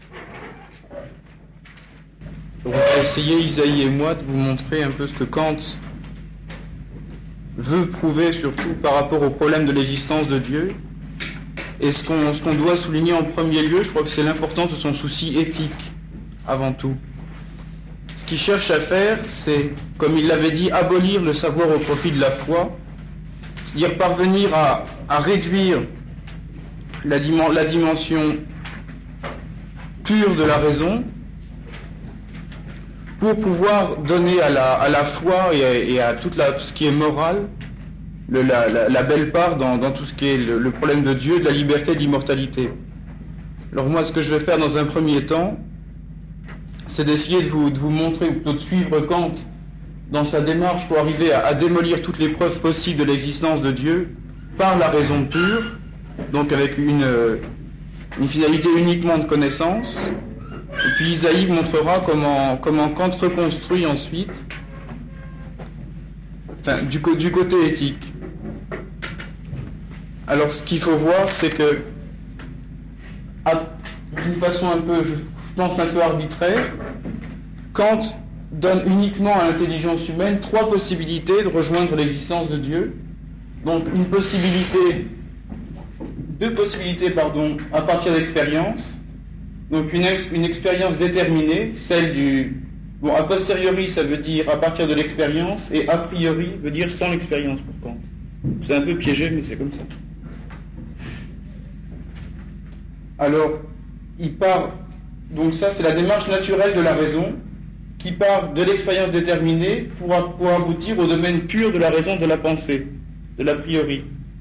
On va essayer, Isaïe et moi, de vous montrer un peu ce que Kant veut prouver, surtout par rapport au problème de l'existence de Dieu. Et ce qu'on doit souligner en premier lieu, je crois que c'est l'importance de son souci éthique, avant tout. Ce qu'il cherche à faire, c'est, comme il l'avait dit, abolir le savoir au profit de la foi, c'est-à-dire parvenir à réduire la dimension pure de la raison pour pouvoir donner à la foi et à tout ce qui est moral la belle part dans tout ce qui est le problème de Dieu, de la liberté et de l'immortalité. Alors moi, ce que je vais faire dans un premier temps, c'est d'essayer de vous montrer, ou plutôt de suivre Kant dans sa démarche pour arriver à démolir toutes les preuves possibles de l'existence de Dieu par la raison pure, donc avec une finalité uniquement de connaissance. Et puis Isaïe montrera comment Kant reconstruit ensuite, du côté éthique. Alors ce qu'il faut voir, c'est que d'une façon un peu, je pense un peu arbitraire, Kant donne uniquement à l'intelligence humaine 3 possibilités de rejoindre l'existence de Dieu. Donc deux possibilités à partir d'expérience. Donc une expérience déterminée, celle a posteriori ça veut dire à partir de l'expérience, et a priori veut dire sans l'expérience pour Kant. C'est un peu piégé, mais c'est comme ça. Alors, donc ça c'est la démarche naturelle de la raison, qui part de l'expérience déterminée pour aboutir au domaine pur de la raison, de la pensée, de l'a priori.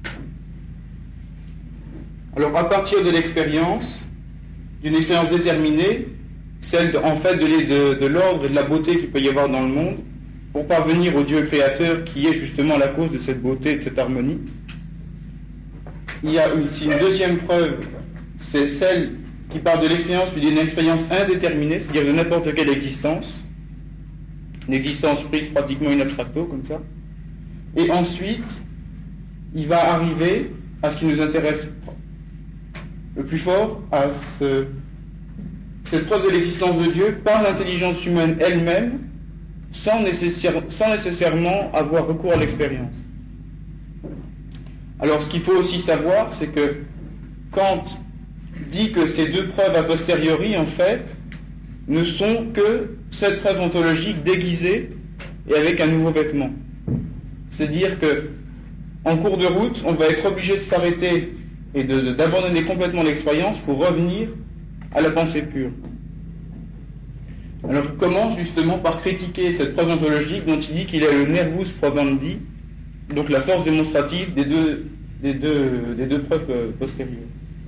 Alors à partir de l'expérience, d'une expérience déterminée, celle de l'ordre et de la beauté qu'il peut y avoir dans le monde, pour parvenir au Dieu créateur qui est justement la cause de cette beauté et de cette harmonie. Il y a une deuxième preuve, c'est celle qui part de l'expérience, mais d'une expérience indéterminée, c'est-à-dire de n'importe quelle existence, une existence prise pratiquement in abstracto, comme ça. Et ensuite, il va arriver à ce qui nous intéresse le plus fort, à cette preuve de l'existence de Dieu par l'intelligence humaine elle-même, sans nécessairement avoir recours à l'expérience. Alors ce qu'il faut aussi savoir, c'est que Kant dit que ces 2 preuves a posteriori, en fait, ne sont que cette preuve ontologique déguisée et avec un nouveau vêtement. C'est-à-dire que en cours de route, on va être obligé de s'arrêter et d'abandonner complètement l'expérience pour revenir à la pensée pure. Alors il commence justement par critiquer cette preuve ontologique dont il dit qu'il est le nervus probandi, donc la force démonstrative des deux preuves postérieures.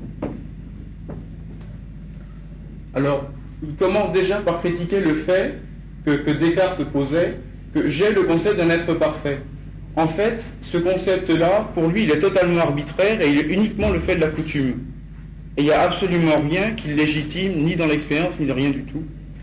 Alors il commence déjà par critiquer le fait que Descartes posait, que j'ai le concept d'un être parfait. En fait, ce concept-là, pour lui, il est totalement arbitraire et il est uniquement le fait de la coutume. Et il n'y a absolument rien qui le légitime, ni dans l'expérience, ni dans rien du tout.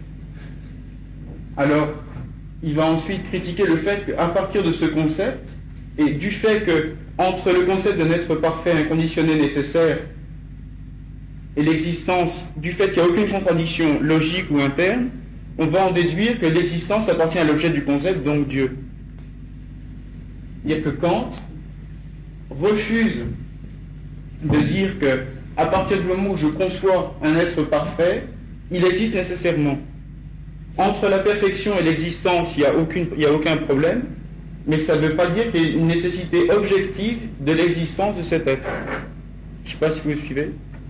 Alors, il va ensuite critiquer le fait qu'à partir de ce concept, et du fait que, entre le concept d'un être parfait, inconditionné, nécessaire, et l'existence, du fait qu'il n'y a aucune contradiction logique ou interne, on va en déduire que l'existence appartient à l'objet du concept, donc Dieu. C'est-à-dire que Kant refuse de dire que, à partir du moment où je conçois un être parfait, il existe nécessairement. Entre la perfection et l'existence, il n'y a aucun problème, mais ça ne veut pas dire qu'il y ait une nécessité objective de l'existence de cet être. Je ne sais pas si vous suivez.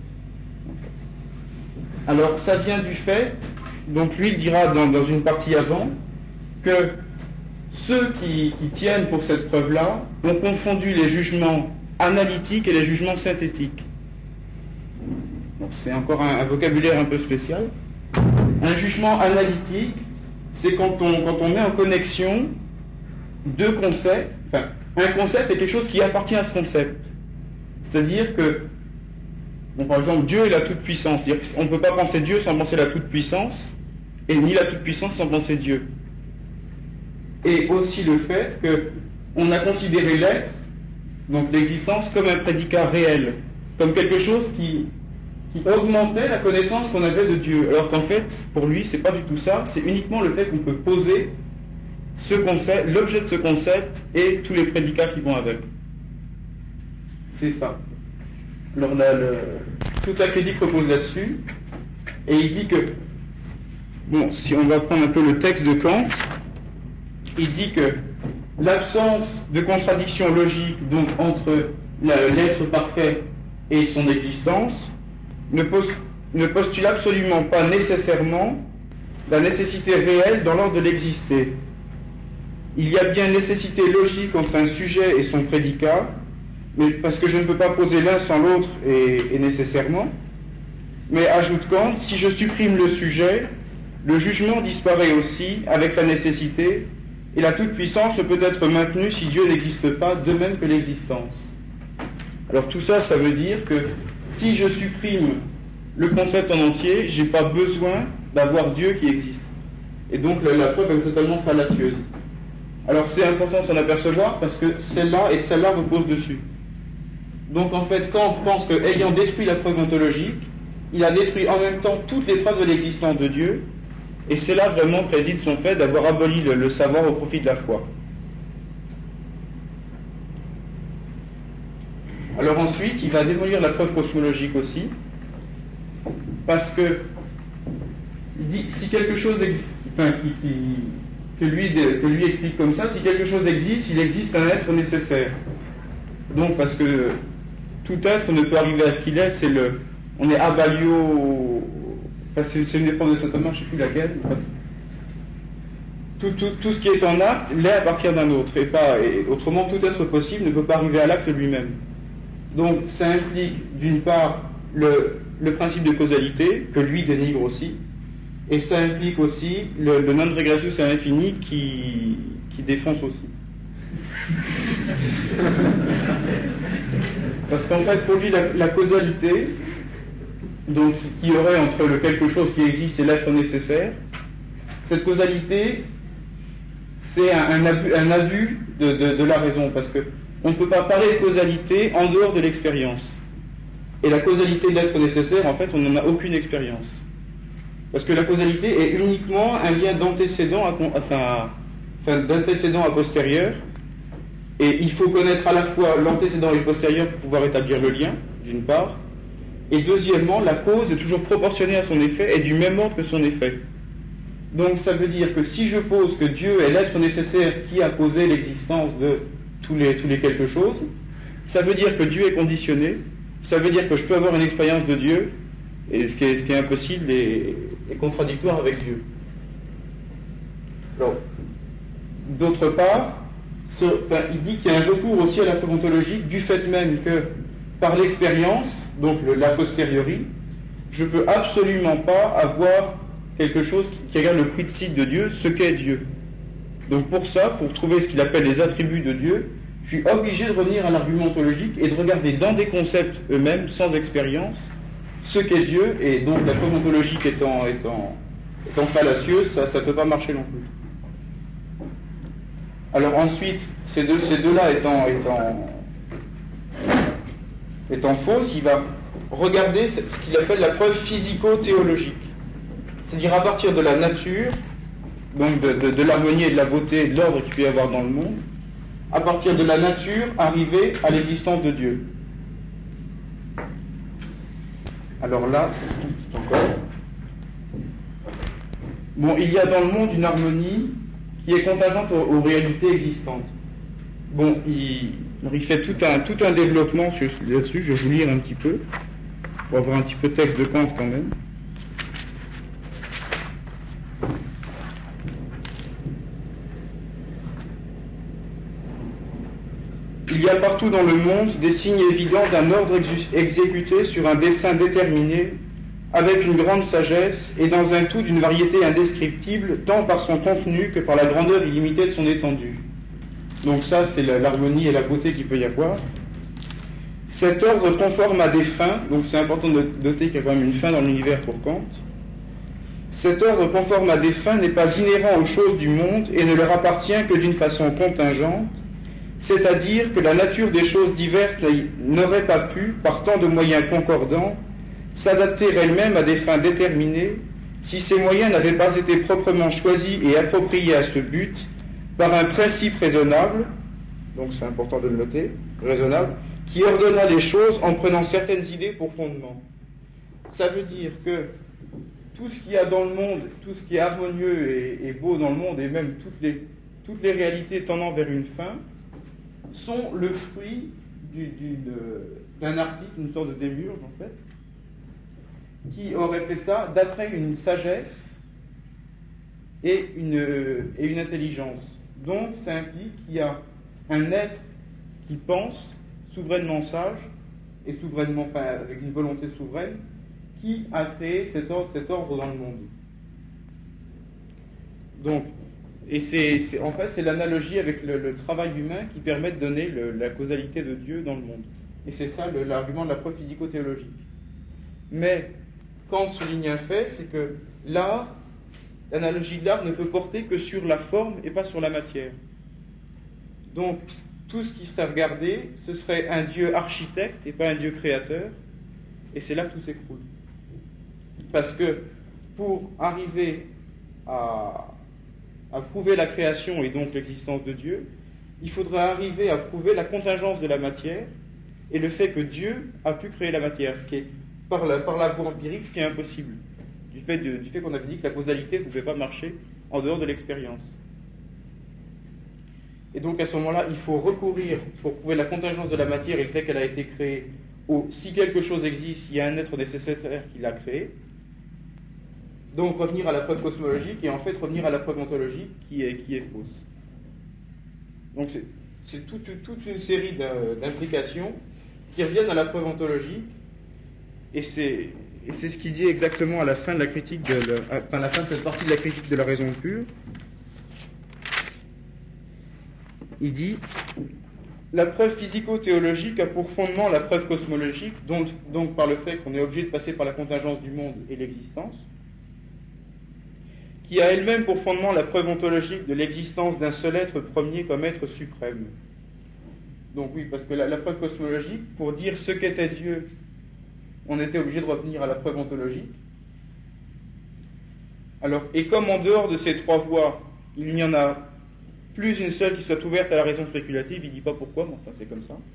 Alors, ça vient du fait, donc lui il dira dans une partie avant, que ceux qui tiennent pour cette preuve-là ont confondu les jugements analytiques et les jugements synthétiques. Donc, c'est encore un vocabulaire un peu spécial. Un jugement analytique, c'est quand on met en connexion 2 concepts, enfin, un concept est quelque chose qui appartient à ce concept. C'est-à-dire que, par exemple, Dieu est la toute-puissance. C'est-à-dire qu'on ne peut pas penser Dieu sans penser la toute-puissance, et ni la toute-puissance sans penser Dieu. Et aussi le fait qu'on a considéré l'être, donc l'existence, comme un prédicat réel, comme quelque chose qui qui augmentait la connaissance qu'on avait de Dieu. Alors qu'en fait, pour lui, c'est pas du tout ça, c'est uniquement le fait qu'on peut poser ce concept, l'objet de ce concept et tous les prédicats qui vont avec. C'est ça. Alors toute la critique repose là-dessus, et il dit que, bon, si on va prendre un peu le texte de Kant, il dit que l'absence de contradiction logique donc entre l'être parfait et son existence ne postule absolument pas nécessairement la nécessité réelle dans l'ordre de l'exister. Il y a bien nécessité logique entre un sujet et son prédicat, mais parce que je ne peux pas poser l'un sans l'autre et nécessairement. Mais ajoute Kant, si je supprime le sujet, le jugement disparaît aussi avec la nécessité, et la toute-puissance ne peut être maintenue si Dieu n'existe pas, de même que l'existence. Alors tout ça, ça veut dire que si je supprime le concept en entier, j'ai pas besoin d'avoir Dieu qui existe. Et donc la preuve est totalement fallacieuse. Alors c'est important de s'en apercevoir parce que celle-là et celle-là reposent dessus. Donc en fait, Kant pense qu'ayant détruit la preuve ontologique, il a détruit en même temps toutes les preuves de l'existence de Dieu, et c'est là vraiment que réside son fait d'avoir aboli le savoir au profit de la foi. Alors ensuite, il va démolir la preuve cosmologique aussi, parce que il dit si quelque chose que lui explique comme ça, si quelque chose existe, il existe un être nécessaire. Donc parce que tout être ne peut arriver à ce qu'il est, on est abalio, enfin c'est une épreuve de Saint Thomas, je ne sais plus laquelle. Enfin, tout ce qui est en acte l'est à partir d'un autre, et autrement tout être possible ne peut pas arriver à l'acte lui-même. Donc ça implique d'une part le principe de causalité, que lui dénigre aussi, et ça implique aussi le non regressus à l'infini qui défonce aussi. Parce qu'en fait, pour lui, la causalité, donc qui y aurait entre le quelque chose qui existe et l'être nécessaire, cette causalité, c'est un abus de la raison, parce que on ne peut pas parler de causalité en dehors de l'expérience. Et la causalité de l'être nécessaire, en fait, on n'en a aucune expérience. Parce que la causalité est uniquement un lien d'antécédent d'antécédent à postérieur. Et il faut connaître à la fois l'antécédent et le postérieur pour pouvoir établir le lien, d'une part. Et deuxièmement, la cause est toujours proportionnée à son effet et du même ordre que son effet. Donc ça veut dire que si je pose que Dieu est l'être nécessaire qui a causé l'existence de tous les quelque chose, ça veut dire que Dieu est conditionné, ça veut dire que je peux avoir une expérience de Dieu, et ce qui est impossible est contradictoire avec Dieu. Alors, d'autre part, il dit qu'il y a un recours aussi à la preuve ontologique du fait même que par l'expérience, donc la posteriori, je ne peux absolument pas avoir quelque chose qui regarde le quid de Dieu, ce qu'est Dieu. Donc pour ça, pour trouver ce qu'il appelle les attributs de Dieu, je suis obligé de revenir à l'argument ontologique et de regarder dans des concepts eux-mêmes, sans expérience, ce qu'est Dieu, et donc la preuve ontologique étant fallacieuse, ça ne peut pas marcher non plus. Alors ensuite, ces deux-là étant fausses, il va regarder ce qu'il appelle la preuve physico-théologique. C'est-à-dire à partir de la nature, donc de l'harmonie et de la beauté et de l'ordre qu'il peut y avoir dans le monde, à partir de la nature, arriver à l'existence de Dieu. Alors là, c'est ce qu'il dit encore. Bon, il y a dans le monde une harmonie qui est contingente aux réalités existantes. Bon, il fait tout un développement là-dessus, je vais vous lire un petit peu, pour avoir un petit peu de texte de Kant quand même. Il y a partout dans le monde des signes évidents d'un ordre exécuté sur un dessein déterminé, avec une grande sagesse et dans un tout d'une variété indescriptible, tant par son contenu que par la grandeur illimitée de son étendue. Donc ça, c'est l'harmonie et la beauté qu'il peut y avoir. Cet ordre conforme à des fins, donc c'est important de noter qu'il y a quand même une fin dans l'univers pour Kant. Cet ordre conforme à des fins n'est pas inhérent aux choses du monde et ne leur appartient que d'une façon contingente, c'est-à-dire que la nature des choses diverses n'aurait pas pu, par tant de moyens concordants, s'adapter elle-même à des fins déterminées si ces moyens n'avaient pas été proprement choisis et appropriés à ce but par un principe raisonnable, donc c'est important de le noter, raisonnable, qui ordonna les choses en prenant certaines idées pour fondement. Ça veut dire que tout ce qu'il y a dans le monde, tout ce qui est harmonieux et beau dans le monde, et même toutes les réalités tendant vers une fin, sont le fruit d'un artiste, une sorte de démiurge en fait, qui aurait fait ça d'après une sagesse et une intelligence. Donc ça implique qu'il y a un être qui pense souverainement sage et souverainement, enfin, avec une volonté souveraine, qui a créé cet ordre dans le monde. Donc, et en fait, c'est l'analogie avec le travail humain qui permet de donner la causalité de Dieu dans le monde. Et c'est ça l'argument de la preuve physico-théologique. Mais, Kant souligne un fait, c'est que l'analogie de l'art ne peut porter que sur la forme et pas sur la matière. Donc, tout ce qui serait regardé, ce serait un Dieu architecte et pas un Dieu créateur, et c'est là que tout s'écroule. Parce que pour arriver à prouver la création et donc l'existence de Dieu, il faudrait arriver à prouver la contingence de la matière et le fait que Dieu a pu créer la matière, ce qui est par la voie empirique, ce qui est impossible, du fait qu'on avait dit que la causalité ne pouvait pas marcher en dehors de l'expérience. Et donc à ce moment-là, il faut recourir, pour prouver la contingence de la matière et le fait qu'elle a été créée, si quelque chose existe, il y a un être nécessaire qui l'a créé. Donc revenir à la preuve cosmologique et en fait revenir à la preuve ontologique qui est fausse. Donc c'est toute une série d'implications qui reviennent à la preuve ontologique, et c'est ce qu'il dit exactement à la fin de la critique à la fin de cette partie de la critique de la raison pure. Il dit: la preuve physico-théologique a pour fondement la preuve cosmologique, donc par le fait qu'on est obligé de passer par la contingence du monde et l'existence, qui a elle-même pour fondement la preuve ontologique de l'existence d'un seul être premier comme être suprême. Donc oui, parce que la preuve cosmologique, pour dire ce qu'était Dieu, on était obligé de revenir à la preuve ontologique. Alors, et comme en dehors de ces trois voies, il n'y en a plus une seule qui soit ouverte à la raison spéculative, il ne dit pas pourquoi, mais enfin c'est comme ça.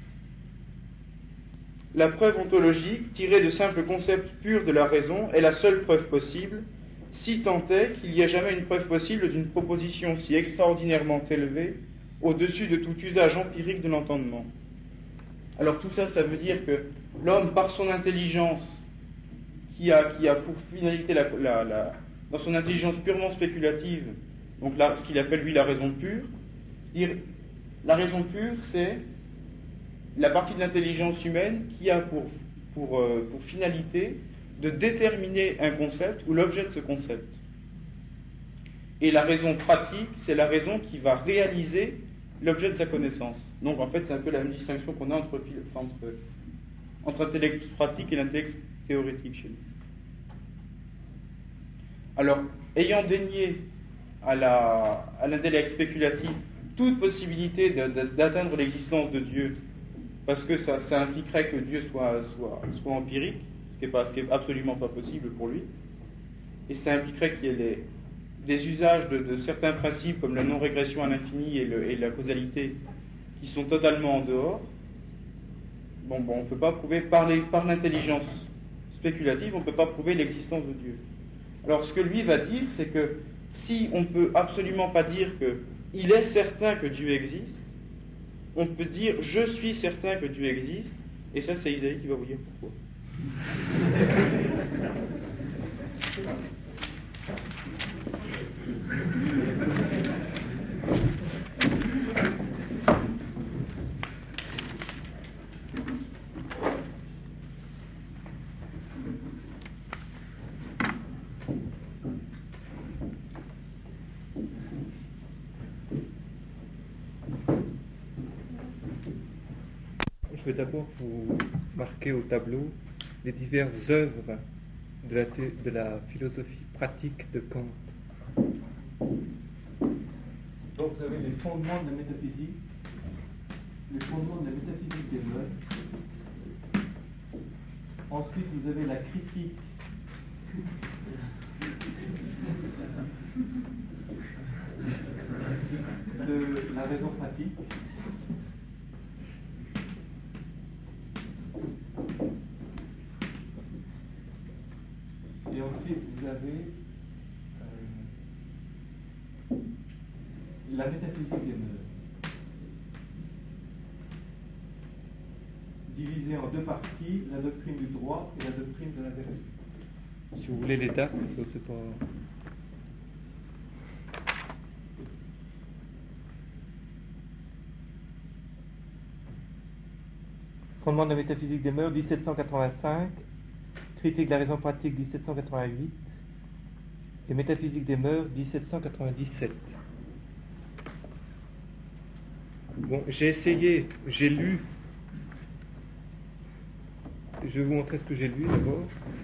La preuve ontologique, tirée de simples concepts purs de la raison, est la seule preuve possible, si tant est qu'il n'y ait jamais une preuve possible d'une proposition si extraordinairement élevée au-dessus de tout usage empirique de l'entendement. Alors tout ça, ça veut dire que l'homme, par son intelligence, qui a pour finalité, dans son intelligence purement spéculative, donc là, ce qu'il appelle lui la raison pure, c'est-à-dire la raison pure, c'est la partie de l'intelligence humaine qui a pour finalité de déterminer un concept ou l'objet de ce concept. Et la raison pratique, c'est la raison qui va réaliser l'objet de sa connaissance. Donc en fait, c'est un peu la même distinction qu'on a entre l'intellect pratique et l'intellect théorétique chez nous. Alors, ayant dénié à l'intellect spéculatif toute possibilité d'atteindre l'existence de Dieu, parce que ça impliquerait que Dieu soit empirique, ce qui est absolument pas possible pour lui, et ça impliquerait qu'il y ait des usages de certains principes comme la non-régression à l'infini et la causalité qui sont totalement en dehors. On ne peut pas prouver par l'intelligence spéculative, on ne peut pas prouver l'existence de Dieu. Alors ce que lui va dire, c'est que si on ne peut absolument pas dire qu'il est certain que Dieu existe, on peut dire « je suis certain que Dieu existe », et ça c'est Isaïe qui va vous dire pourquoi. Je vais d'abord vous marquer au tableau les diverses œuvres de la philosophie pratique de Kant. Donc vous avez les fondements de la métaphysique, les fondements de la métaphysique des modes, Ensuite, vous avez la critique de la raison pratique. Et ensuite, vous avez la métaphysique des mœurs, divisée en deux parties, la doctrine du droit et la doctrine de la vérité. Si vous voulez les dates, ça c'est pas... Fondement de la métaphysique des mœurs, 1785, critique de la raison pratique, 1788, et métaphysique des mœurs, 1797. Bon, j'ai essayé, j'ai lu. Je vais vous montrer ce que j'ai lu d'abord.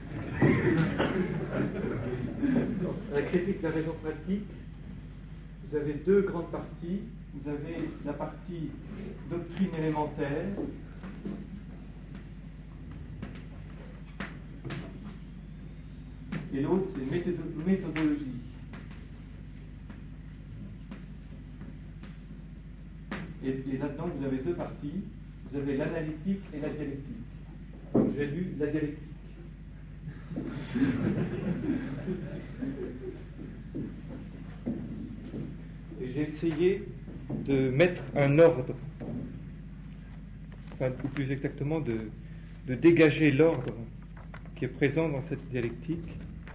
La critique de la raison pratique, vous avez deux grandes parties. Vous avez la partie doctrine élémentaire, et l'autre c'est méthodologie. Et là-dedans, vous avez deux parties. Vous avez l'analytique et la dialectique. Donc, j'ai lu la dialectique. Et j'ai essayé de mettre un ordre, enfin, ou plus exactement de dégager l'ordre qui est présent dans cette dialectique.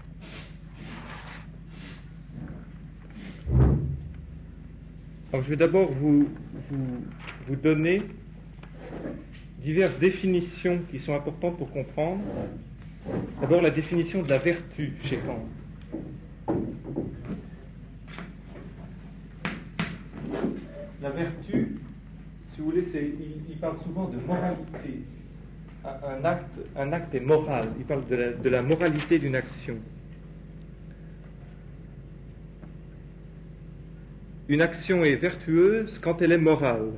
Alors, je vais d'abord vous donner diverses définitions qui sont importantes pour comprendre. D'abord, la définition de la vertu chez Kant. La vertu, si vous voulez, il parle souvent de moralité. Un acte est moral. Il parle de la moralité d'une action. Une action est vertueuse quand elle est morale.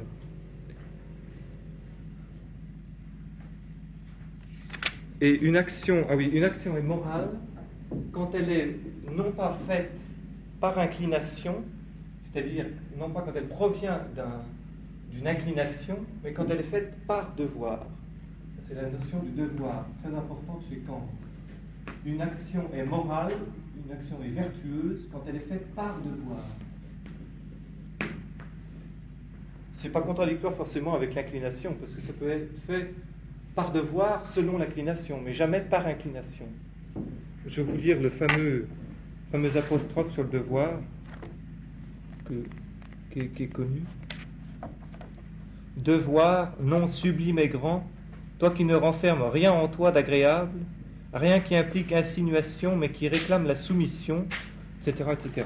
Et une action est morale quand elle est non pas faite par inclination, c'est-à-dire non pas quand elle provient d'une inclination, mais quand elle est faite par devoir. C'est la notion du devoir, très importante chez Kant. Une action est morale, une action est vertueuse quand elle est faite par devoir. C'est pas contradictoire forcément avec l'inclination, parce que ça peut être fait par devoir selon l'inclination, mais jamais par inclination. Je vais vous lire le fameux apostrophe sur le devoir qui est connu. Devoir, nom sublime et grand, toi qui ne renfermes rien en toi d'agréable, rien qui implique insinuation, mais qui réclame la soumission, etc., etc.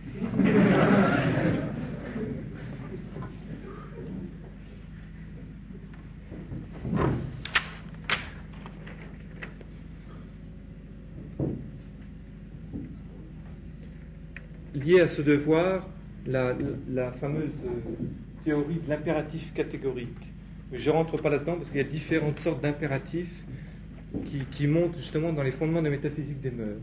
Lié à ce devoir, la fameuse théorie de l'impératif catégorique. Je ne rentre pas là-dedans parce qu'il y a différentes sortes d'impératifs qui montent justement dans les fondements de la métaphysique des mœurs.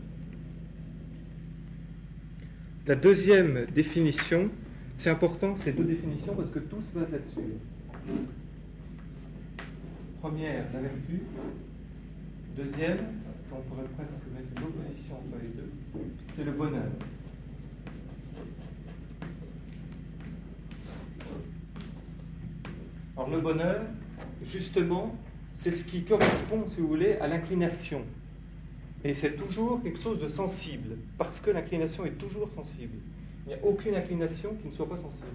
La deuxième définition, c'est important ces deux définitions parce que tout se base là-dessus. Première, la vertu. Deuxième, on pourrait presque mettre une opposition entre les deux, c'est le bonheur. Alors le bonheur, justement, c'est ce qui correspond, si vous voulez, à l'inclination. Et c'est toujours quelque chose de sensible, parce que l'inclination est toujours sensible. Il n'y a aucune inclination qui ne soit pas sensible.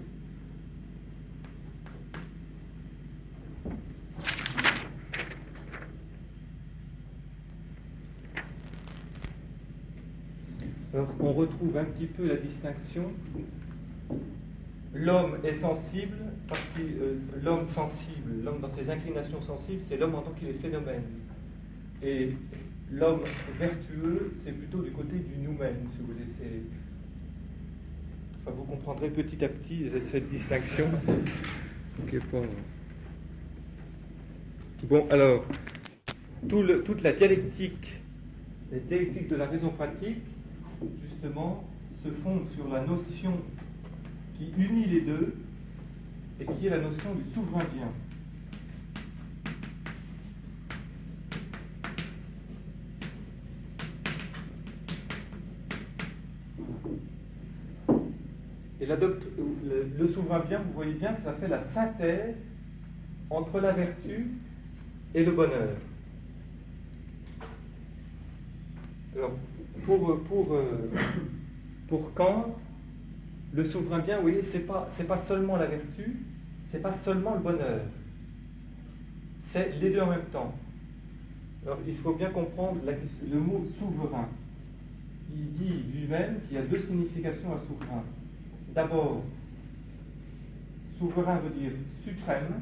Alors on retrouve un petit peu la distinction. L'homme est sensible parce que l'homme sensible, l'homme dans ses inclinations sensibles, c'est l'homme en tant qu'il est phénomène. Et l'homme vertueux, c'est plutôt du côté du noumen, si vous voulez. Enfin, vous comprendrez petit à petit cette distinction qui est pas... Bon, alors, toute la dialectique de la raison pratique, justement, se fonde sur la notion qui unit les deux et qui est la notion du souverain bien. Et le souverain bien, vous voyez bien que ça fait la synthèse entre la vertu et le bonheur. Alors, pour Kant, le souverain bien, vous voyez, c'est pas seulement la vertu, c'est pas seulement le bonheur, c'est les deux en même temps. Alors, il faut bien comprendre le mot souverain. Il dit lui-même qu'il y a deux significations à souverain. D'abord, souverain veut dire suprême.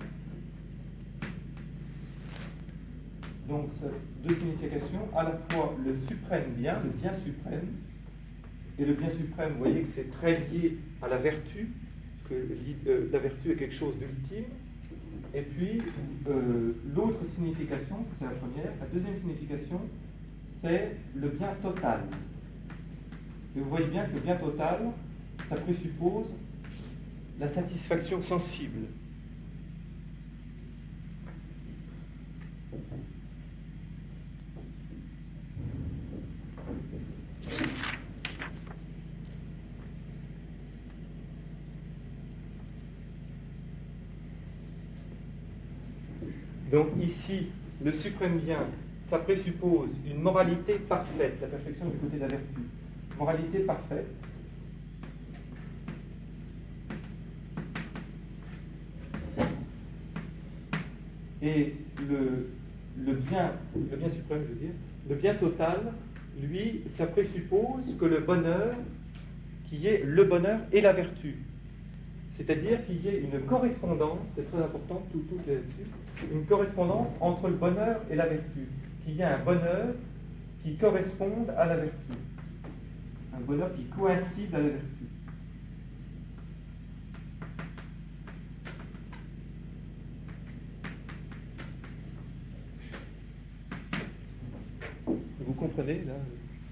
Donc, deux significations, à la fois le suprême bien, le bien suprême, et le bien suprême, vous voyez que c'est très lié à la vertu, que la vertu est quelque chose d'ultime. Et puis, l'autre signification, c'est la première, la deuxième signification, c'est le bien total. Et vous voyez bien que le bien total, ça présuppose la satisfaction sensible. Donc ici, le suprême bien, ça présuppose une moralité parfaite, la perfection du côté de la vertu. Moralité parfaite. Et le bien suprême, je veux dire, le bien total, lui, ça présuppose que le bonheur, qu'il y ait le bonheur et la vertu. C'est-à-dire qu'il y ait une correspondance, c'est très important, tout est là-dessus, une correspondance entre le bonheur et la vertu. Qu'il y ait un bonheur qui corresponde à la vertu. Un bonheur qui coïncide à la vertu. Vous comprenez, là?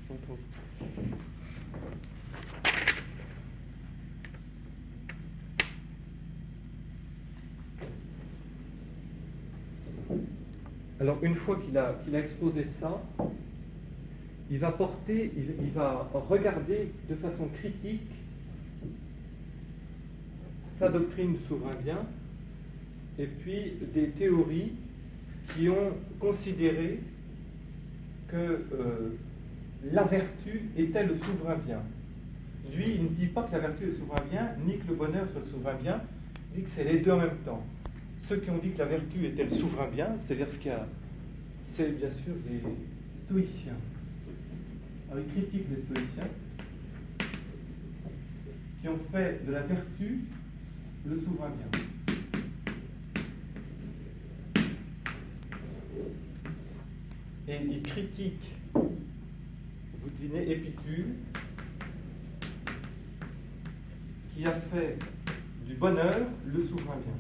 Alors, une fois qu'il a exposé ça, il va regarder de façon critique sa doctrine du souverain bien, et puis des théories qui ont considéré que la vertu était le souverain bien. Lui, il ne dit pas que la vertu est le souverain bien, ni que le bonheur soit le souverain bien, il dit que c'est les deux en même temps. Ceux qui ont dit que la vertu était le souverain bien, c'est-à-dire c'est bien sûr les stoïciens. Alors, ils critiquent les stoïciens qui ont fait de la vertu le souverain bien. Et ils critiquent, vous devinez, Épicure, qui a fait du bonheur le souverain bien.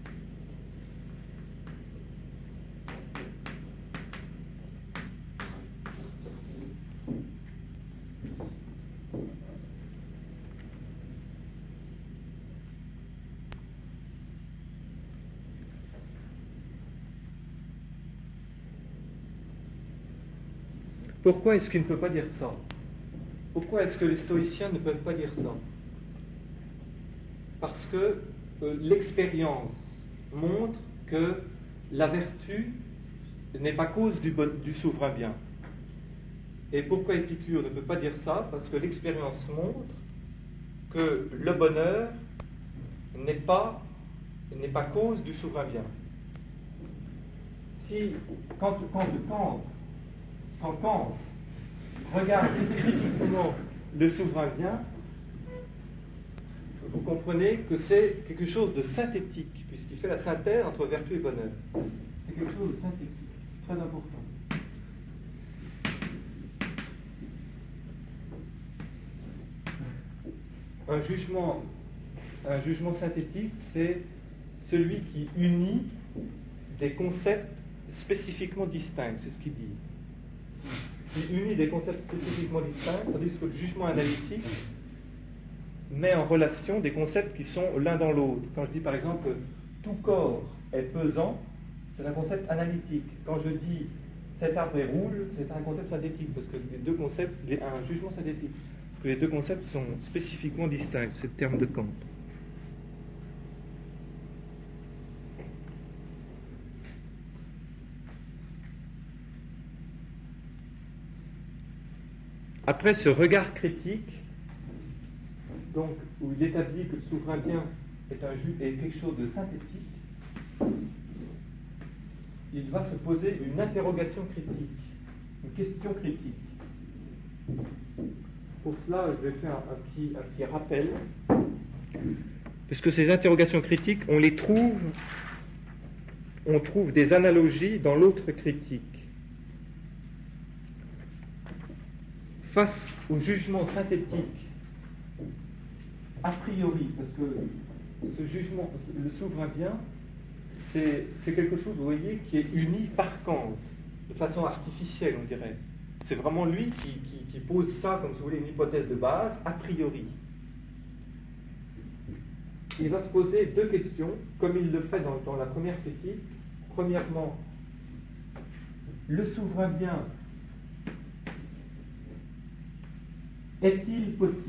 Pourquoi est-ce qu'il ne peut pas dire ça? Pourquoi est-ce que les stoïciens ne peuvent pas dire ça? Parce que l'expérience montre que la vertu n'est pas cause du souverain bien. Et pourquoi Épicure ne peut pas dire ça? Parce que l'expérience montre que le bonheur n'est pas cause du souverain bien. Quand Kant regarde critiquement le souverain bien, vous comprenez que c'est quelque chose de synthétique, puisqu'il fait la synthèse entre vertu et bonheur. C'est quelque chose de synthétique, c'est très important. Un jugement synthétique, c'est celui qui unit des concepts spécifiquement distincts, c'est ce qu'il dit. Il unit des concepts spécifiquement distincts, tandis que le jugement analytique met en relation des concepts qui sont l'un dans l'autre. Quand je dis par exemple tout corps est pesant, c'est un concept analytique. Quand je dis cet arbre est roule, c'est un concept synthétique, parce que les deux concepts, un jugement synthétique, parce que les deux concepts sont spécifiquement distincts, c'est le terme de Kant. Après ce regard critique, donc, où il établit que le souverain bien est quelque chose de synthétique, il va se poser une interrogation critique, une question critique. Pour cela, je vais faire un petit rappel, puisque ces interrogations critiques, on trouve des analogies dans l'autre critique. Face au jugement synthétique, a priori, parce que ce jugement, le souverain bien, c'est quelque chose, vous voyez, qui est uni par Kant, de façon artificielle, on dirait. C'est vraiment lui qui pose ça, comme si vous voulez, une hypothèse de base, a priori. Il va se poser deux questions, comme il le fait dans la première critique. Premièrement, le souverain bien est-il possible ?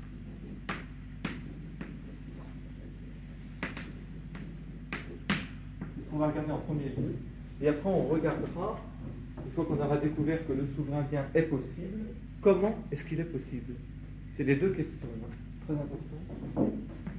C'est ce qu'on va regarder en premier lieu. Et après, on regardera, une fois qu'on aura découvert que le souverain bien est possible, comment est-ce qu'il est possible ? C'est les deux questions, hein, très importantes.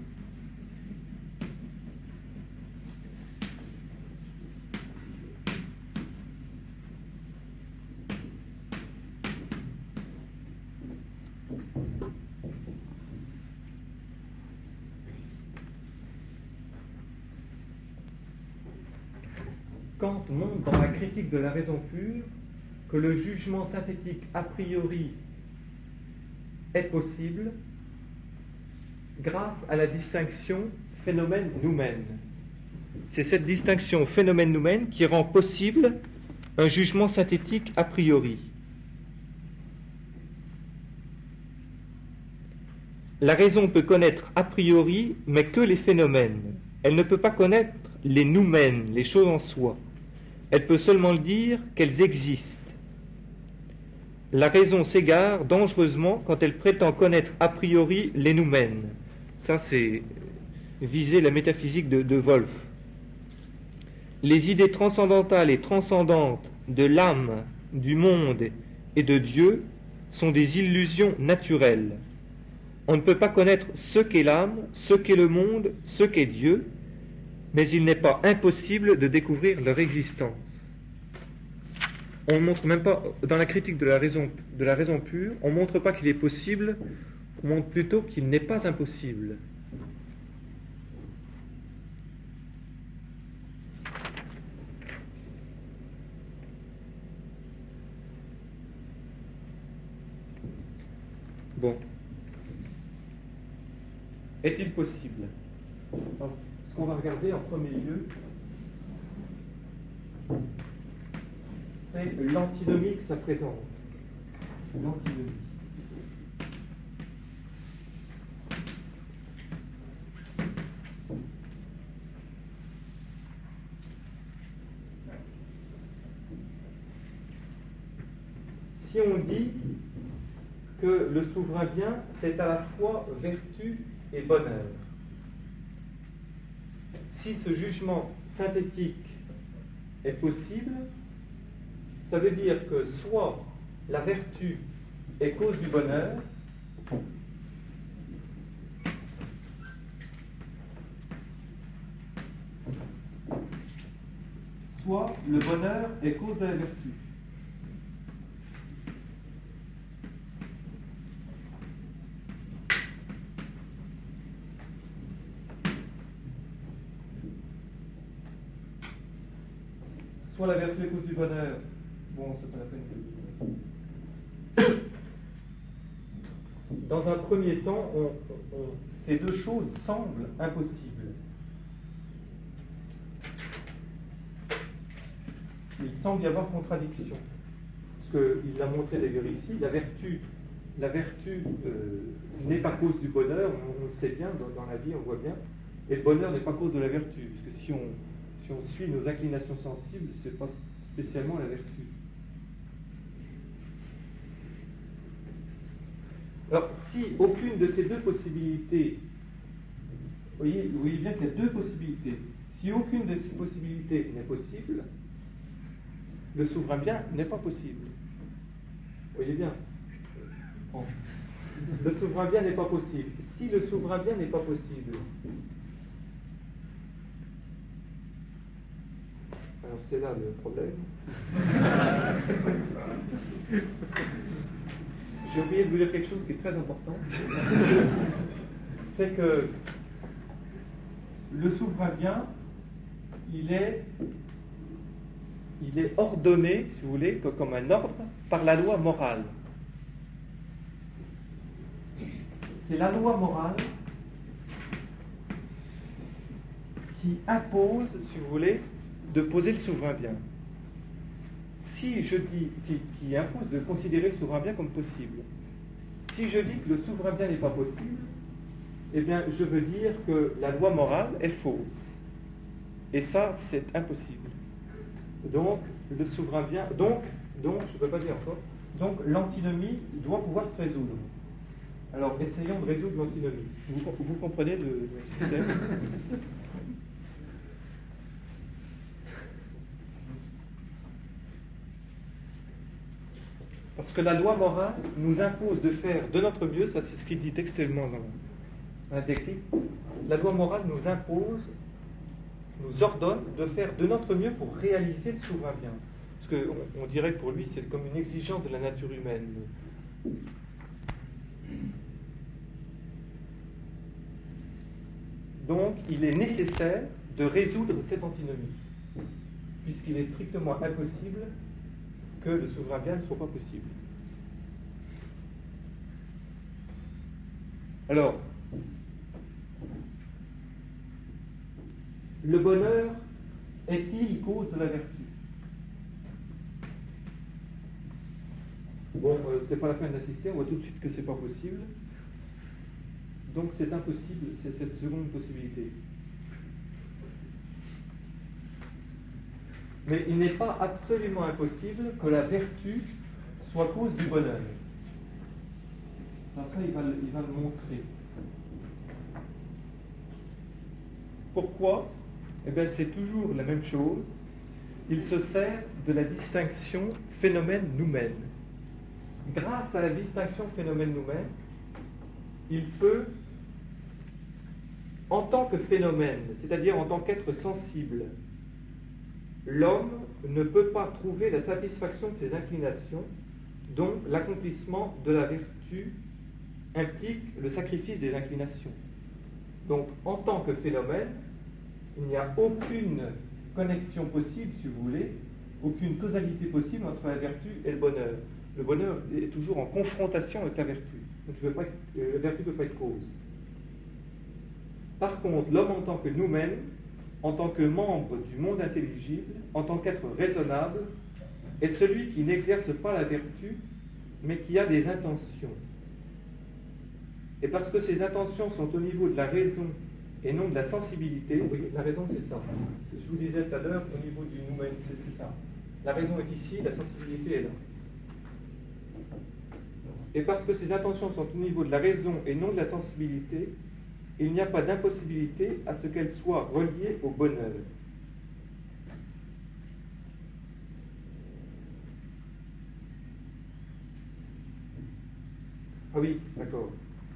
Kant montre dans la critique de la raison pure que le jugement synthétique a priori est possible grâce à la distinction phénomène-noumène. C'est cette distinction phénomène-noumène qui rend possible un jugement synthétique a priori. La raison peut connaître a priori, mais que les phénomènes. Elle ne peut pas connaître les noumènes, les choses en soi. Elle peut seulement dire qu'elles existent. La raison s'égare dangereusement quand elle prétend connaître a priori les noumènes. Ça, c'est viser la métaphysique de Wolff. Les idées transcendantales et transcendantes de l'âme, du monde et de Dieu sont des illusions naturelles. On ne peut pas connaître ce qu'est l'âme, ce qu'est le monde, ce qu'est Dieu, mais il n'est pas impossible de découvrir leur existence. On ne montre même pas, dans la critique de la raison pure, on ne montre pas qu'il est possible, on montre plutôt qu'il n'est pas impossible. Bon. Est-il possible ? Alors, ce qu'on va regarder en premier lieu, c'est l'antinomie que ça présente. L'antinomie. Si on dit que le souverain bien, c'est à la fois vertu et bonheur, si ce jugement synthétique est possible, ça veut dire que soit la vertu est cause du bonheur, soit le bonheur est cause de la vertu. Soit la vertu est cause du bonheur, bon, c'est pas la peine. Dans un premier temps, ces deux choses semblent impossibles. il semble y avoir contradiction. Parce qu'il l'a montré d'ailleurs ici, la vertu n'est pas cause du bonheur, on le sait bien, dans la vie on voit bien, et le bonheur n'est pas cause de la vertu, parce que si on suit nos inclinations sensibles, ce n'est pas spécialement la vertu. Alors, si aucune de ces deux possibilités, vous voyez bien qu'il y a deux possibilités, si aucune de ces possibilités n'est possible, le souverain bien n'est pas possible. Vous voyez bien. Le souverain bien n'est pas possible. Si le souverain bien n'est pas possible, alors c'est là le problème. J'ai oublié de vous dire quelque chose qui est très important. C'est que le souverain bien, il est ordonné, si vous voulez, comme un ordre, par la loi morale. C'est la loi morale qui impose, si vous voulez, de poser le souverain bien. Si je dis, qui impose de considérer le souverain bien comme possible. Si je dis que le souverain bien n'est pas possible, eh bien, je veux dire que la loi morale est fausse. Et ça, c'est impossible. Donc, le souverain bien, donc, je ne peux pas dire encore, donc l'antinomie doit pouvoir se résoudre. Alors, essayons de résoudre l'antinomie. Vous comprenez le système? Parce que la loi morale nous impose de faire de notre mieux, ça c'est ce qu'il dit textuellement dans la dialectique, la loi morale nous impose, nous ordonne de faire de notre mieux pour réaliser le souverain bien. Parce qu'on dirait que pour lui c'est comme une exigence de la nature humaine. Donc il est nécessaire de résoudre cette antinomie, puisqu'il est strictement impossible que le souverain bien ne soit pas possible. Alors, le bonheur est-il cause de la vertu? Bon, c'est pas la peine d'insister, on voit tout de suite que c'est pas possible. Donc c'est impossible, c'est cette seconde possibilité. Mais il n'est pas absolument impossible que la vertu soit cause du bonheur. Alors ça, il va le montrer. Pourquoi? Eh bien, c'est toujours la même chose. Il se sert de la distinction phénomène-noumène. Grâce à la distinction phénomène-noumène, il peut, en tant que phénomène, c'est-à-dire en tant qu'être sensible, l'homme ne peut pas trouver la satisfaction de ses inclinations, donc l'accomplissement de la vertu implique le sacrifice des inclinations. Donc, en tant que phénomène, il n'y a aucune connexion possible, si vous voulez, aucune causalité possible entre la vertu et le bonheur. Le bonheur est toujours en confrontation avec la vertu. Donc, la vertu ne peut pas être cause. Par contre, l'homme en tant que nous-mêmes, en tant que membre du monde intelligible, en tant qu'être raisonnable, est celui qui n'exerce pas la vertu, mais qui a des intentions. Et parce que ces intentions sont au niveau de la raison et non de la sensibilité, oui, la raison c'est ça. Je vous disais tout à l'heure, au niveau du nous-mêmes, c'est ça. La raison est ici, la sensibilité est là. Et parce que ces intentions sont au niveau de la raison et non de la sensibilité, il n'y a pas d'impossibilité à ce qu'elles soient reliées au bonheur. Ah oui, d'accord.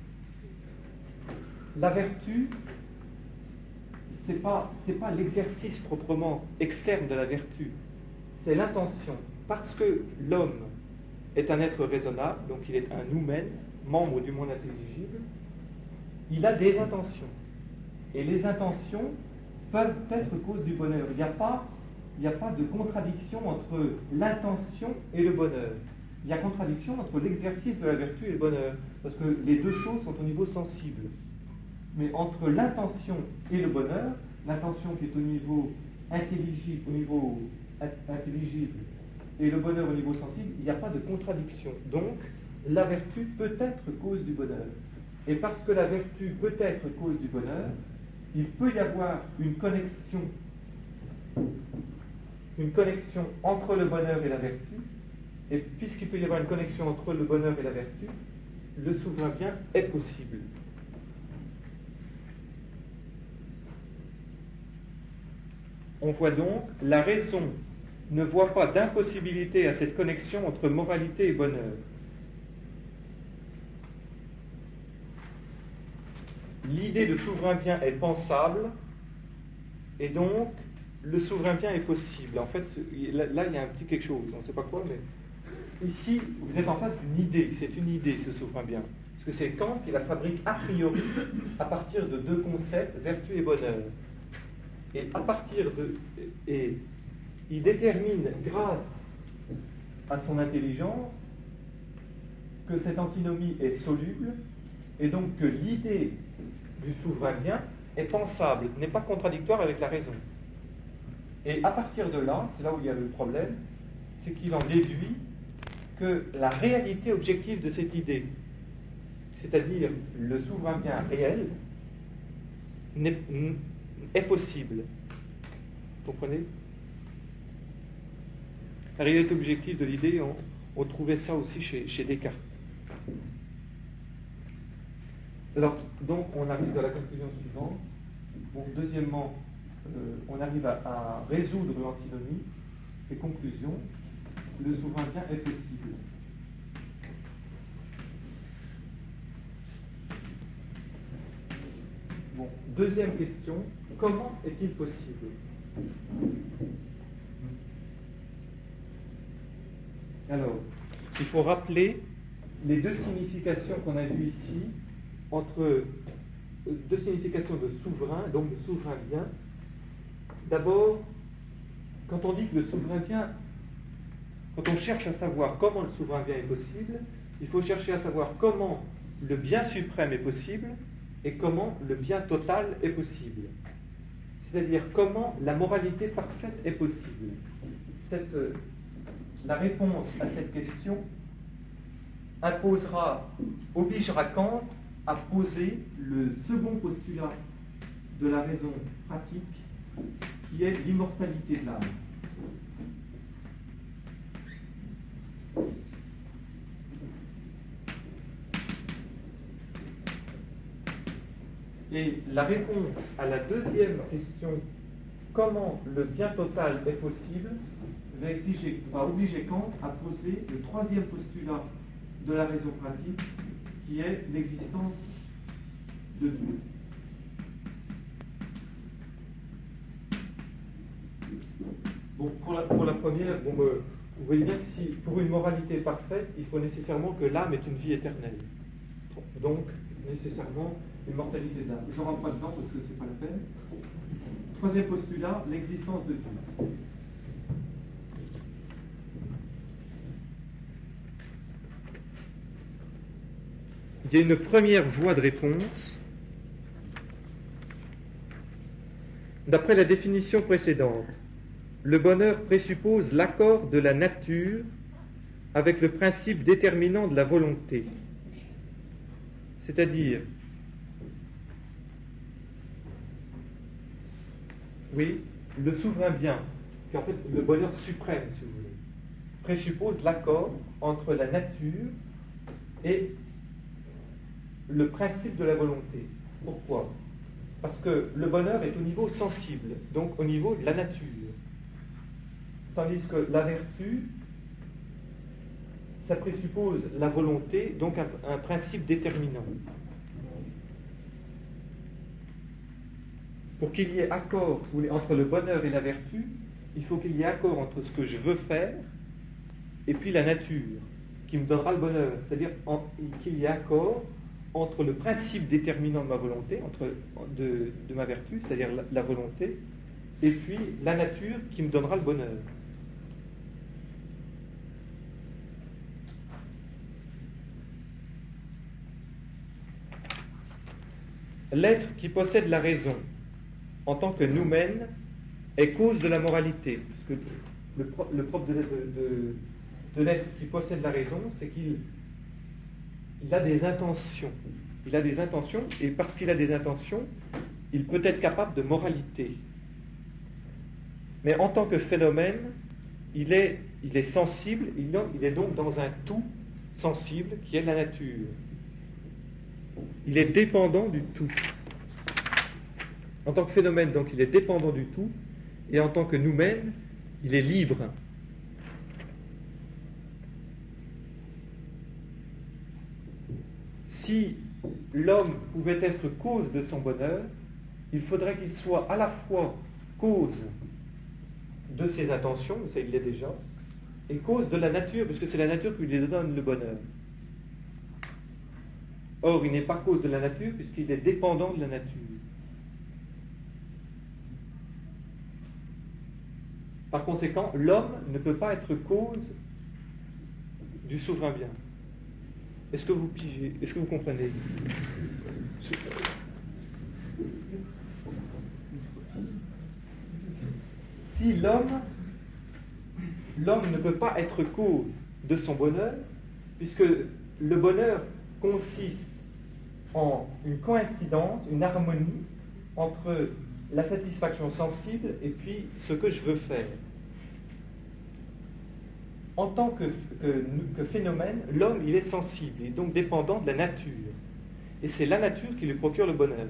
La vertu, c'est pas l'exercice proprement externe de la vertu, c'est l'intention. Parce que l'homme est un être raisonnable, donc il est un nous-mêmes, membre du monde intelligible, il a des intentions. Et les intentions peuvent être cause du bonheur. Il n'y a pas de contradiction entre l'intention et le bonheur. Il y a contradiction entre l'exercice de la vertu et le bonheur, parce que les deux choses sont au niveau sensible. Mais entre l'intention et le bonheur, l'intention qui est au niveau intelligible, au niveau intelligible et le bonheur au niveau sensible, il n'y a pas de contradiction. Donc, la vertu peut être cause du bonheur. Et parce que la vertu peut être cause du bonheur, il peut y avoir une connexion entre le bonheur et la vertu. Et puisqu'il peut y avoir une connexion entre le bonheur et la vertu, le souverain bien est possible. On voit donc, la raison ne voit pas d'impossibilité à cette connexion entre moralité et bonheur. L'idée de souverain bien est pensable, et donc le souverain bien est possible. En fait, là, il y a un petit quelque chose, on ne sait pas quoi, mais ici, vous êtes en face d'une idée, c'est une idée, ce souverain bien. Parce que c'est Kant qui la fabrique a priori, à partir de deux concepts, vertu et bonheur. Et à partir de... Et il détermine, grâce à son intelligence, que cette antinomie est soluble, et donc que l'idée du souverain bien est pensable, n'est pas contradictoire avec la raison. Et à partir de là, c'est là où il y a le problème, c'est qu'il en déduit que la réalité objective de cette idée, c'est-à-dire le souverain bien réel, est possible. Vous comprenez? La réalité objective de l'idée, on trouvait ça aussi chez Descartes. Alors, donc, on arrive à la conclusion suivante. Bon, deuxièmement, on arrive à résoudre l'antinomie. Et conclusion, le souverain bien est possible. Bon, deuxième question, comment est-il possible? Alors, il faut rappeler les deux significations qu'on a vues ici, entre deux significations de souverain, donc de souverain bien. D'abord, quand on dit que le souverain bien, quand on cherche à savoir comment le souverain bien est possible, il faut chercher à savoir comment le bien suprême est possible et comment le bien total est possible. C'est-à-dire comment la moralité parfaite est possible. La réponse à cette question obligera Kant à poser le second postulat de la raison pratique, qui est l'immortalité de l'âme. Et la réponse à la deuxième question, comment le bien total est possible, va obliger Kant à poser le troisième postulat de la raison pratique, qui est l'existence de Dieu. Bon, pour la première, vous voyez bien que si, pour une moralité parfaite, il faut nécessairement que l'âme ait une vie éternelle. Donc, nécessairement, l'immortalité de l'âme. Je ne rentre pas dedans parce que ce n'est pas la peine. Troisième postulat, l'existence de Dieu. Il y a une première voie de réponse. D'après la définition précédente, le bonheur présuppose l'accord de la nature avec le principe déterminant de la volonté. C'est-à-dire, oui, le souverain bien, qui est en fait le bonheur suprême, si vous voulez, présuppose l'accord entre la nature et le principe de la volonté. Pourquoi? Parce que le bonheur est au niveau sensible, donc au niveau de la nature. Tandis que la vertu, ça présuppose la volonté, donc un principe déterminant. Pour qu'il y ait accord, si vous voulez, entre le bonheur et la vertu, il faut qu'il y ait accord entre ce que je veux faire et puis la nature, qui me donnera le bonheur. C'est-à-dire qu'il y ait accord entre le principe déterminant de ma volonté, de ma vertu, c'est-à-dire la volonté, et puis la nature qui me donnera le bonheur. L'être qui possède la raison en tant que noumène est cause de la moralité. Parce que le propre de l'être qui possède la raison, c'est qu'il a des intentions. Il a des intentions, et parce qu'il a des intentions, il peut être capable de moralité. Mais en tant que phénomène, il est sensible, il est donc dans un tout sensible qui est la nature. Il est dépendant du tout. En tant que phénomène, donc, il est dépendant du tout, et en tant que noumène, il est libre. Si l'homme pouvait être cause de son bonheur, il faudrait qu'il soit à la fois cause de ses intentions, ça il l'est déjà, et cause de la nature, puisque c'est la nature qui lui donne le bonheur. Or, il n'est pas cause de la nature, puisqu'il est dépendant de la nature. Par conséquent, l'homme ne peut pas être cause du souverain bien. Est-ce que vous pigez? Est-ce que vous comprenez? Si l'homme ne peut pas être cause de son bonheur, puisque le bonheur consiste en une coïncidence, une harmonie entre la satisfaction sensible et puis ce que je veux faire. En tant que phénomène, l'homme, il est sensible, il est donc dépendant de la nature. Et c'est la nature qui lui procure le bonheur.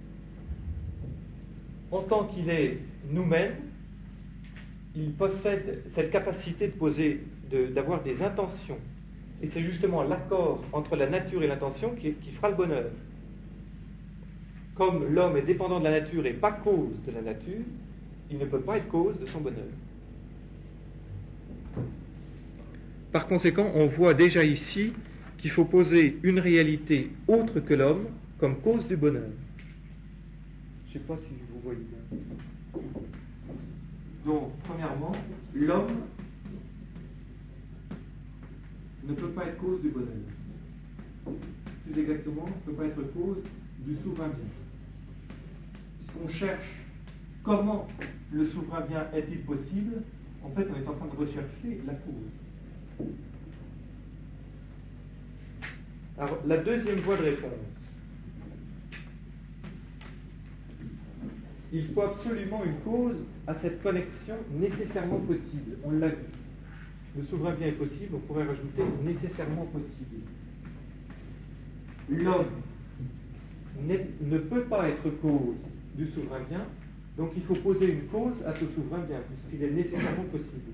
En tant qu'il est nous-mêmes, il possède cette capacité d'avoir des intentions. Et c'est justement l'accord entre la nature et l'intention qui fera le bonheur. Comme l'homme est dépendant de la nature et pas cause de la nature, il ne peut pas être cause de son bonheur. Par conséquent, on voit déjà ici qu'il faut poser une réalité autre que l'homme comme cause du bonheur. Je ne sais pas si vous voyez bien. Donc, premièrement, l'homme ne peut pas être cause du bonheur. Plus exactement, ne peut pas être cause du souverain bien. Puisqu'on cherche comment le souverain bien est-il possible, en fait, on est en train de rechercher la cause. Alors, la deuxième voie de réponse. Il faut absolument une cause à cette connexion nécessairement possible. On l'a vu. Le souverain bien est possible, on pourrait rajouter nécessairement possible. L'homme ne peut pas être cause du souverain bien, donc il faut poser une cause à ce souverain bien, puisqu'il est nécessairement possible.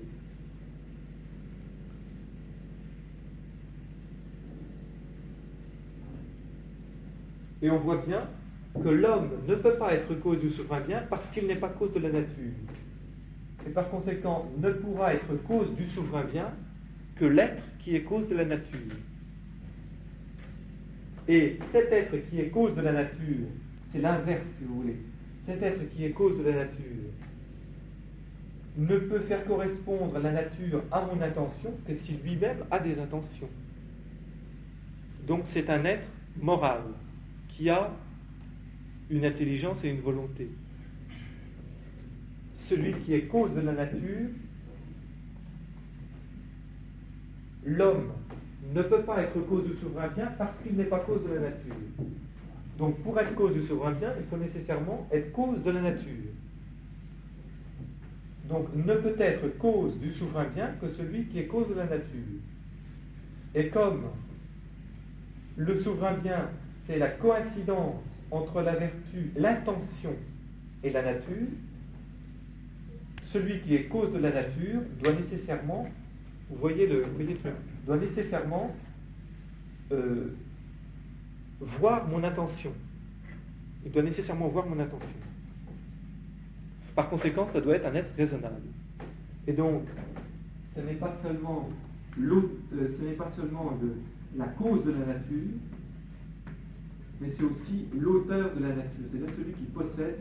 Et on voit bien que l'homme ne peut pas être cause du souverain bien parce qu'il n'est pas cause de la nature. Et par conséquent, ne pourra être cause du souverain bien que l'être qui est cause de la nature. Et cet être qui est cause de la nature, c'est l'inverse si vous voulez. Cet être qui est cause de la nature ne peut faire correspondre la nature à mon intention que si lui-même a des intentions. Donc c'est un être moral qui a une intelligence et une volonté. Celui qui est cause de la nature, l'homme ne peut pas être cause du souverain bien parce qu'il n'est pas cause de la nature. Donc pour être cause du souverain bien, il faut nécessairement être cause de la nature. Donc ne peut être cause du souverain bien que celui qui est cause de la nature. Et comme le souverain bien, c'est la coïncidence entre la vertu, l'intention et la nature, celui qui est cause de la nature doit nécessairement, vous voyez le truc, doit nécessairement voir mon intention. Il doit nécessairement voir mon intention. Par conséquent, ça doit être un être raisonnable. Et donc, ce n'est pas seulement la cause de la nature, mais c'est aussi l'auteur de la nature, c'est-à-dire celui qui possède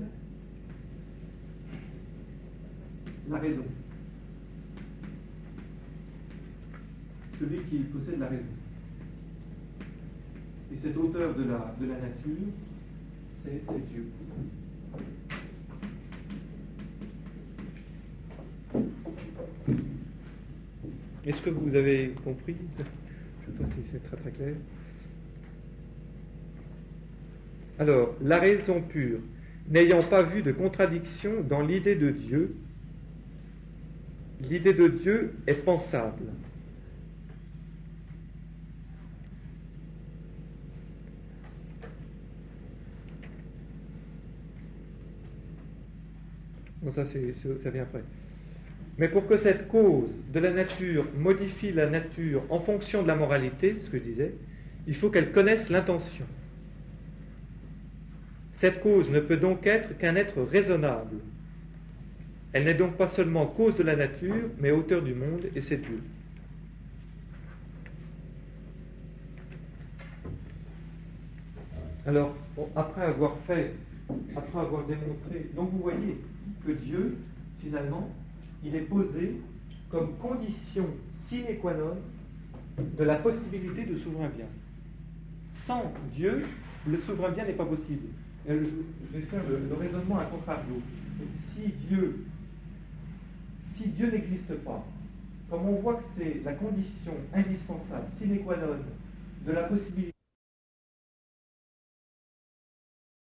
la raison. Celui qui possède la raison. Et cet auteur de la nature, c'est Dieu. Est-ce que vous avez compris? Je ne sais pas si c'est très très clair. Alors, la raison pure, n'ayant pas vu de contradiction dans l'idée de Dieu est pensable. Bon, ça vient après. Mais pour que cette cause de la nature modifie la nature en fonction de la moralité, c'est ce que je disais, il faut qu'elle connaisse l'intention. Cette cause ne peut donc être qu'un être raisonnable. Elle n'est donc pas seulement cause de la nature, mais auteur du monde, et c'est Dieu. Alors, bon, après avoir démontré, donc vous voyez que Dieu, finalement, il est posé comme condition sine qua non de la possibilité de souverain bien. Sans Dieu, le souverain bien n'est pas possible. Je vais faire le raisonnement à contrario. Si Dieu n'existe pas, comme on voit que c'est la condition indispensable, sine qua non, de la possibilité